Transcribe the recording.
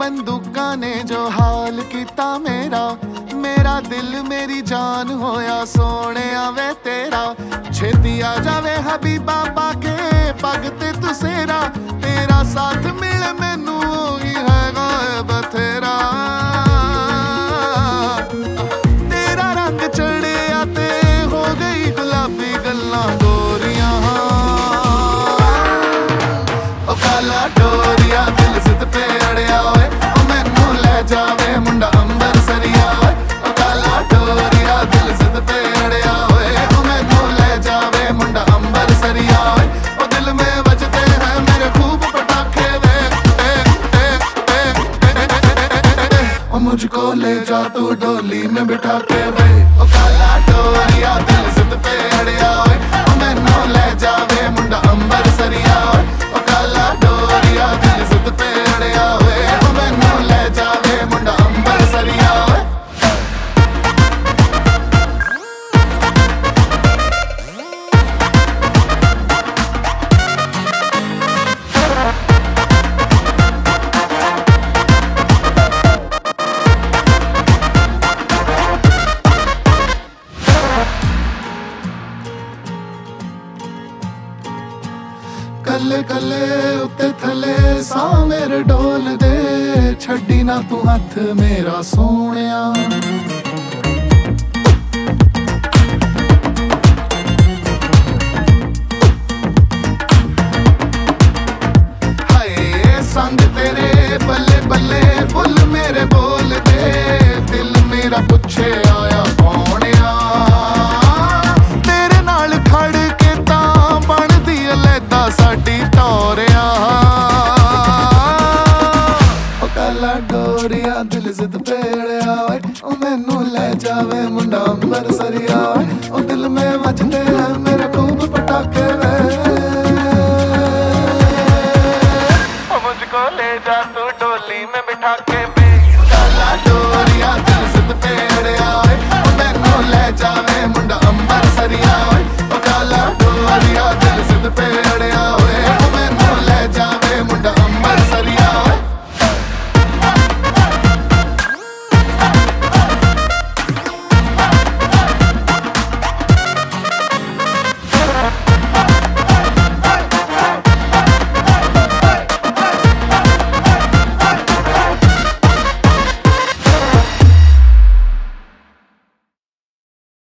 बंदूकां ने जो हाल किता मेरा, मेरा दिल मेरी जान होया सोने वे तेरा। छेती आ जावे हबीबा पाके पग ते तुसेरा, तेरा साथ मिले मैनू ही हैगा बथेरा। तेरा रंग चढ़िया ते हो गई गुलाबी गल्लां गोरियां, ओ काला डोरिया दिल जिद पे अड़िया ओए, ओ मैनू ले जावे मुंडा अंबर सरिया ओए। ओ काला डोरिया दिल जिद पे अड़िया ओए, ओ मैनू ले जावे मुंडा अंबर सरिया ओए। ओ दिल में बजते हैं मेरे खूब पटाखे वे, ओ मुझको ले जा तू डोली में बिठा के वे। ओ काला डोरिया दिल जिद पे अड़िया ओए, ओ मैनू ले जावे मुंडा अंबर सरिया ओए। ओ काला डोरिया दिल जिद पे अड़िया ओए, ओ मैनू ले जावे मुंडा अंबर सरिया ओए। कले कले उत्ते थले सा मेरे डोल दे, छड्डी ना तू हथ मेरा सोहणिया। हाय संग तेरे बल्ले बल्ले बुल मेरे बोल दे, दिल मेरा पुछे आया कौनिया। तेरे नाल खड़ के तां बनदी अलैदा साडी टोरिया। ओ काला डोरिया दिल जिद पे अड़िया ओए, ओ मैनू ले जावे मुंडा अंबर सरिया ओए। ओ दिल में बजते हैं मेरे खूब पटाखे वे, ओ मुझको ले जा तू डोली में बिठा के।